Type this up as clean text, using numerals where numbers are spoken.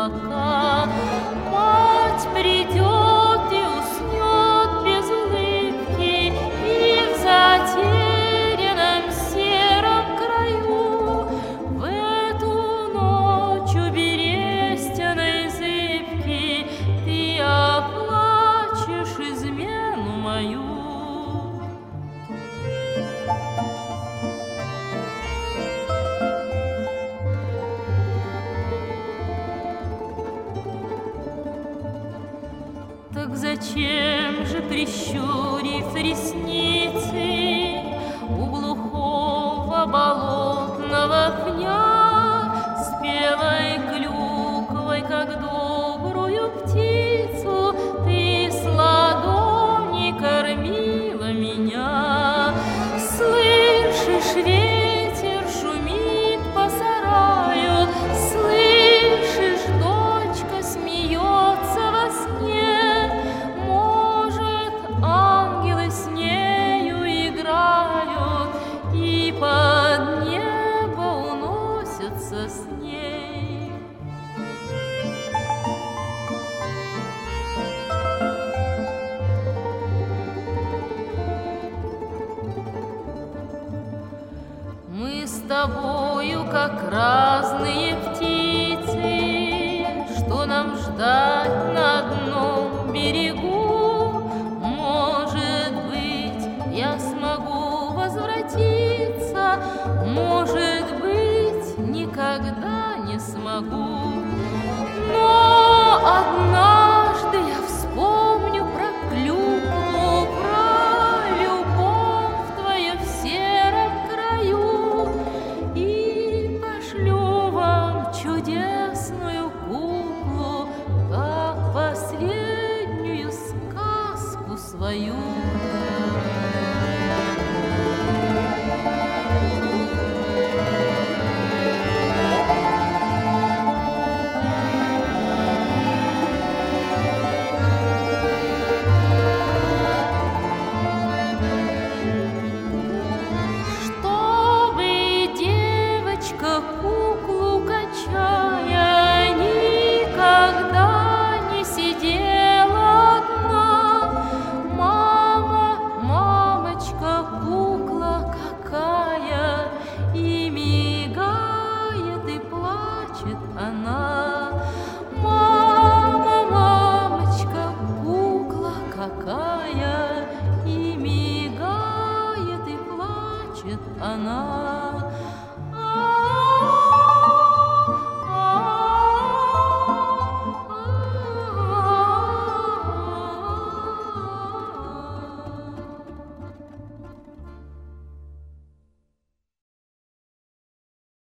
пока мать придет и уснет без улыбки, и в затерянном сером краю в эту ночь у берестяной зыбки ты оплачешь измену мою. Так зачем же, прищурив ресницы, у глухого болотного пня с белой клюквой, как добрую птицу, ты с ладони кормила меня? Слышишь, ветер шумит по сараю, слышишь, дочка смеется во сне. Ангелы с нею играют и под небо уносятся с ней. Мы с тобою как разные птицы, что нам ждать на одном берегу? Я смогу возвратиться, может быть, никогда не смогу. Но однажды я вспомню про клюкву, про любовь твою в сером краю и пошлю вам чудесную куклу, как последнюю сказку свою. Куклу качая, никогда не сидела одна. Мама, мамочка, кукла какая, и мигает, и плачет она. Мама, мамочка, кукла какая, и мигает, и плачет она.